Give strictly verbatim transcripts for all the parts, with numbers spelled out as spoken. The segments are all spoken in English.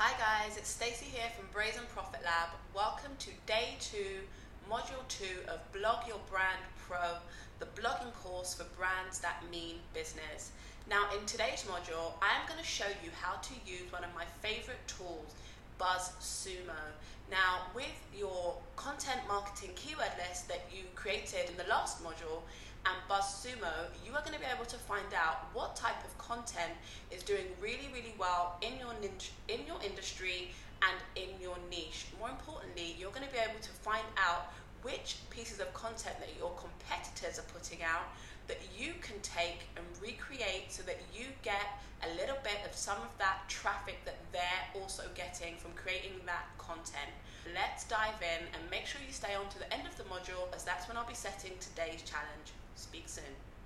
Hi guys, it's Stacey here from Brazen Profit Lab. Welcome to day two, module two of Blog Your Brand Pro, the blogging course for brands that mean business. Now in today's module, I am going to show you how to use one of my favorite tools, BuzzSumo. Now with your content marketing keyword list that you created in the last module, and BuzzSumo, you are going to be able to find out what type of content is doing really, really well in your in your industry and in your niche. More importantly, you're going to be able to find out which pieces of content that your competitors are putting out that you can take and recreate so that you get a little bit of some of that traffic that they're also getting from creating that content. Let's dive in and make sure you stay on to the end of the module, as that's when I'll be setting today's challenge. Speak soon.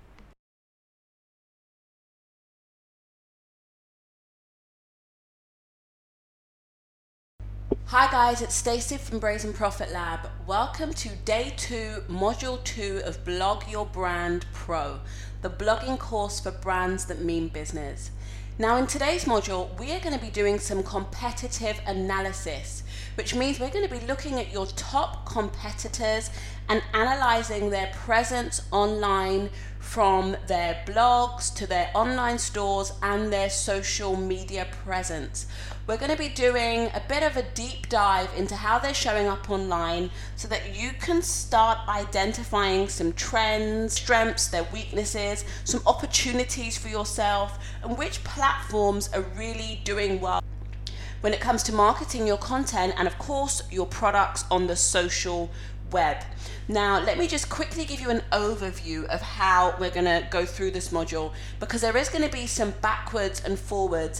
Hi guys, it's Stacey from Brazen Profit Lab. Welcome to day two, module two of Blog Your Brand Pro, the blogging course for brands that mean business. Now in today's module, we are going to be doing some competitive analysis, which means we're going to be looking at your top competitors and analyzing their presence online, from their blogs to their online stores and their social media presence. We're going to be doing a bit of a deep dive into how they're showing up online so that you can start identifying some trends, strengths, their weaknesses, some opportunities for yourself, and which platforms are really doing well when it comes to marketing your content and of course your products on the social web. Now let me just quickly give you an overview of how we're going to go through this module, because there is going to be some backwards and forwards.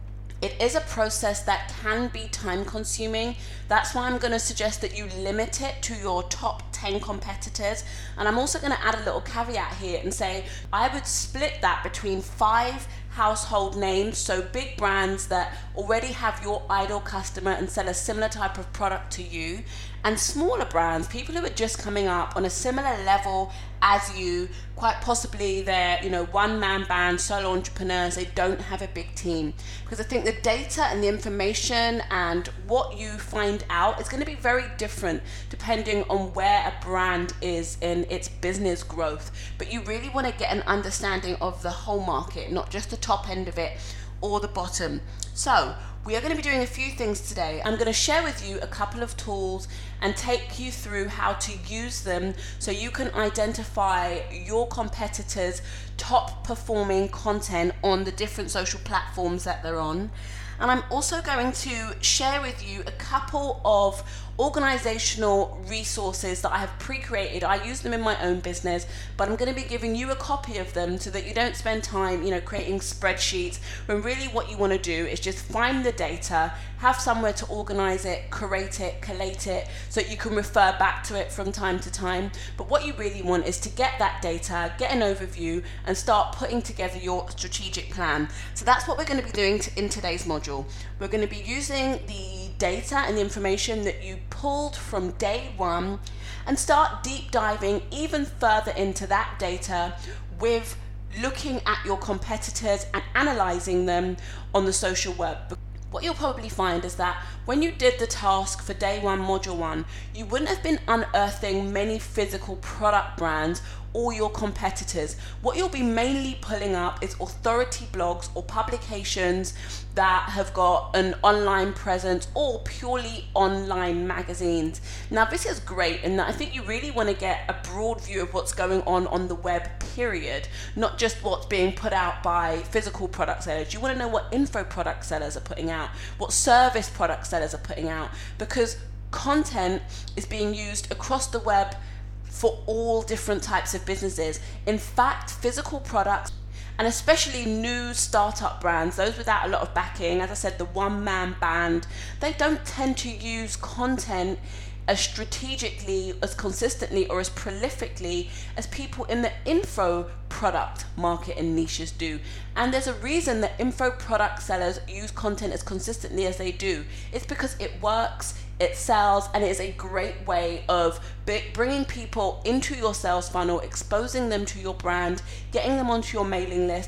It is a process that can be time consuming. That's why I'm going to suggest that you limit it to your top ten competitors. And I'm also going to add a little caveat here and say I would split that between five household names, so big brands that already have your ideal customer and sell a similar type of product to you, and smaller brands, people who are just coming up on a similar level as you, quite possibly they're, you know, one-man band, solo entrepreneurs, they don't have a big team. Because I think the data and the information and what you find out is going to be very different depending on where a brand is in its business growth. But you really want to get an understanding of the whole market, not just the top end of it or the bottom. So we are going to be doing a few things today. I'm going to share with you a couple of tools and take you through how to use them so you can identify your competitors' top performing content on the different social platforms that they're on. And I'm also going to share with you a couple of organizational resources that I have pre-created. I use them in my own business, but I'm going to be giving you a copy of them so that you don't spend time, you know, creating spreadsheets, when really what you want to do is just find the data, have somewhere to organize it, curate it, collate it, so that you can refer back to it from time to time. But what you really want is to get that data, get an overview, and start putting together your strategic plan. So that's what we're going to be doing in today's module. We're going to be using the data and the information that you pulled from day one and start deep diving even further into that data with looking at your competitors and analyzing them on the social web. What you'll probably find is that when you did the task for day one, module one, you wouldn't have been unearthing many physical product brands or your competitors. What you'll be mainly pulling up is authority blogs or publications that have got an online presence or purely online magazines. Now this is great in that I think you really want to get a broad view of what's going on on the web, period, not just what's being put out by physical product sellers. You want to know what info product sellers are putting out, what service product sellers are putting out, because content is being used across the web for all different types of businesses. In fact, physical products, and especially new startup brands, those without a lot of backing, as I said, the one-man band, they don't tend to use content as strategically, as consistently, or as prolifically as people in the info product market and niches do. And there's a reason that info product sellers use content as consistently as they do. It's because it works, it sells, and it is a great way of bringing people into your sales funnel, exposing them to your brand, getting them onto your mailing list,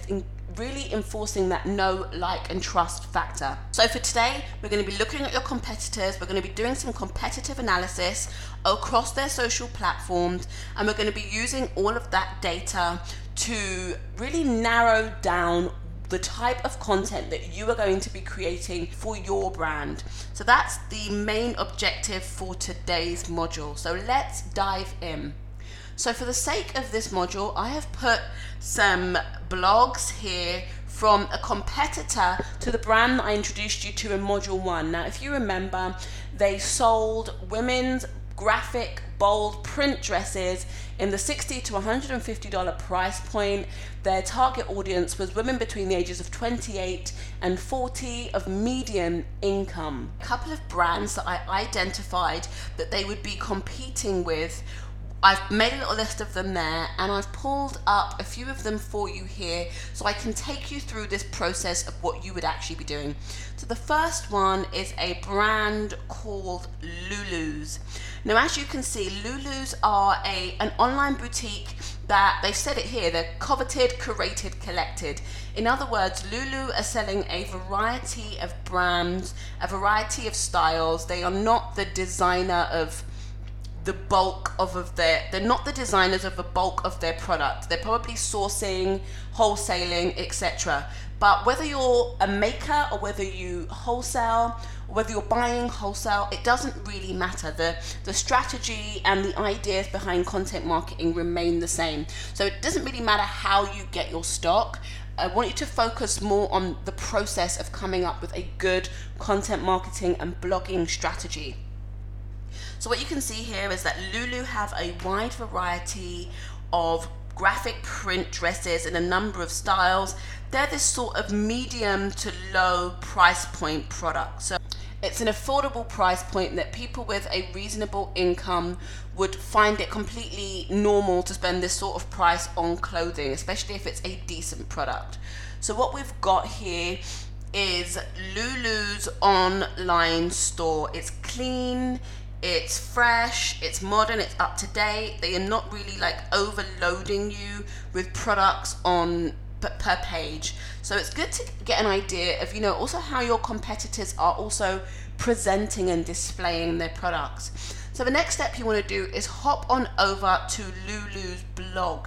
really enforcing that know, like, and trust factor. So for today, we're going to be looking at your competitors. We're going to be doing some competitive analysis across their social platforms, and we're going to be using all of that data to really narrow down the type of content that you are going to be creating for your brand. So that's the main objective for today's module. So let's dive in. So for the sake of this module, I have put some blogs here from a competitor to the brand that I introduced you to in module one. Now, if you remember, they sold women's graphic, bold print dresses in the sixty to one hundred fifty dollars price point. Their target audience was women between the ages of twenty-eight and forty of median income. A couple of brands that I identified that they would be competing with, I've made a little list of them there, and I've pulled up a few of them for you here so I can take you through this process of what you would actually be doing. So the first one is a brand called Lulu's. Now, as you can see, Lulu's are a an online boutique that, they've said it here, they're coveted, curated, collected. In other words, Lulu are selling a variety of brands, a variety of styles. They are not the designer of the bulk of, of their, they're not the designers of the bulk of their product. They're probably sourcing, wholesaling, et cetera. But whether you're a maker or whether you wholesale, or whether you're buying wholesale, it doesn't really matter. The, the strategy and the ideas behind content marketing remain the same. So it doesn't really matter how you get your stock. I want you to focus more on the process of coming up with a good content marketing and blogging strategy. So what you can see here is that Lulu have a wide variety of graphic print dresses in a number of styles. They're this sort of medium to low price point product. So it's an affordable price point that people with a reasonable income would find it completely normal to spend this sort of price on clothing, especially if it's a decent product. So what we've got here is Lulu's online store. It's clean, it's fresh, it's modern, it's up to date. They are not really like overloading you with products on per page. So it's good to get an idea of, you know, also how your competitors are also presenting and displaying their products. So the next step you want to do is hop on over to Lulu's blog.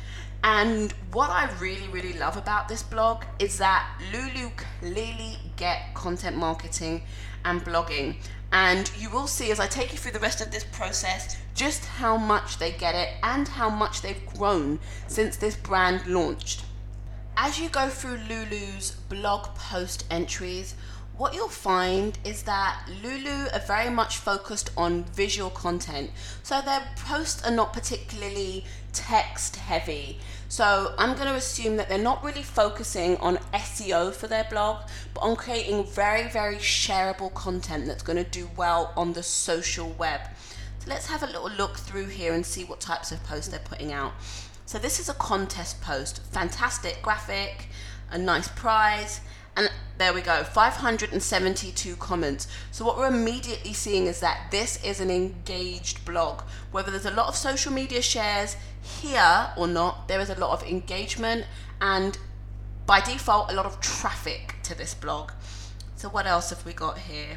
And what I really, really love about this blog is that Lulu clearly get content marketing and blogging. And you will see as I take you through the rest of this process just how much they get it and how much they've grown since this brand launched. As you go through Lulu's blog post entries, what you'll find is that Lulu are very much focused on visual content. So their posts are not particularly text heavy. So I'm going to assume that they're not really focusing on S E O for their blog, but on creating very, very shareable content that's going to do well on the social web. So let's have a little look through here and see what types of posts they're putting out. So this is a contest post, fantastic graphic, a nice prize, and there we go, five hundred seventy-two comments. So what we're immediately seeing is that this is an engaged blog. Whether there's a lot of social media shares here or not, there is a lot of engagement and by default a lot of traffic to this blog. So what else have we got here?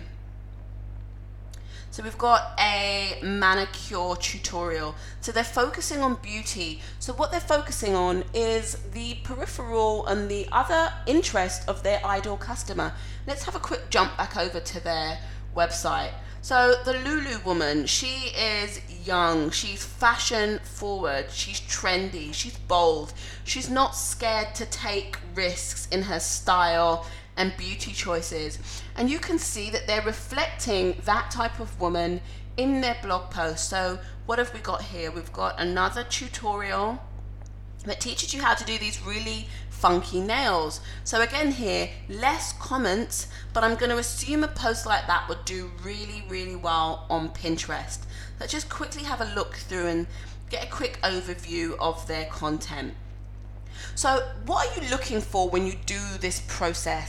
So we've got a manicure tutorial. So they're focusing on beauty. So what they're focusing on is the peripheral and the other interest of their ideal customer. Let's have a quick jump back over to their website. So the Lulu woman, she is young, she's fashion forward, she's trendy, she's bold, she's not scared to take risks in her style and beauty choices. And you can see that they're reflecting that type of woman in their blog post. So what have we got here? We've got another tutorial that teaches you how to do these really funky nails. So again here, less comments, but I'm going to assume a post like that would do really, really well on Pinterest. Let's just quickly have a look through and get a quick overview of their content. So what are you looking for when you do this process?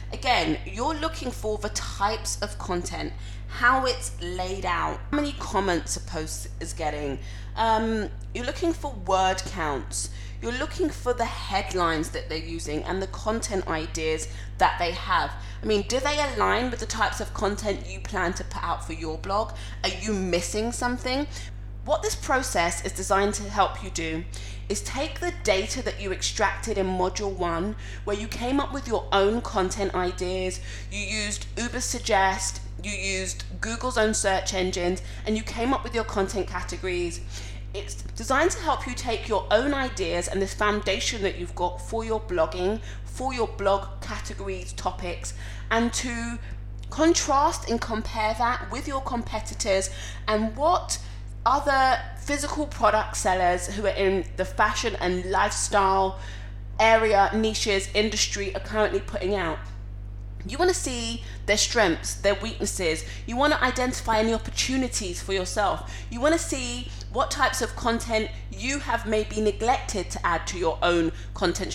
Again, you're looking for the types of content, how it's laid out, how many comments a post is getting. Um, you're looking for word counts. You're looking for the headlines that they're using and the content ideas that they have. I mean, do they align with the types of content you plan to put out for your blog? Are you missing something? What this process is designed to help you do is take the data that you extracted in module one, where you came up with your own content ideas, you used Ubersuggest, you used Google's own search engines, and you came up with your content categories. It's designed to help you take your own ideas and this foundation that you've got for your blogging, for your blog categories, topics, and to contrast and compare that with your competitors and what other physical product sellers who are in the fashion and lifestyle area, niches, industry are currently putting out. You want to see their strengths, their weaknesses. You want to identify any opportunities for yourself. You want to see what types of content you have maybe neglected to add to your own content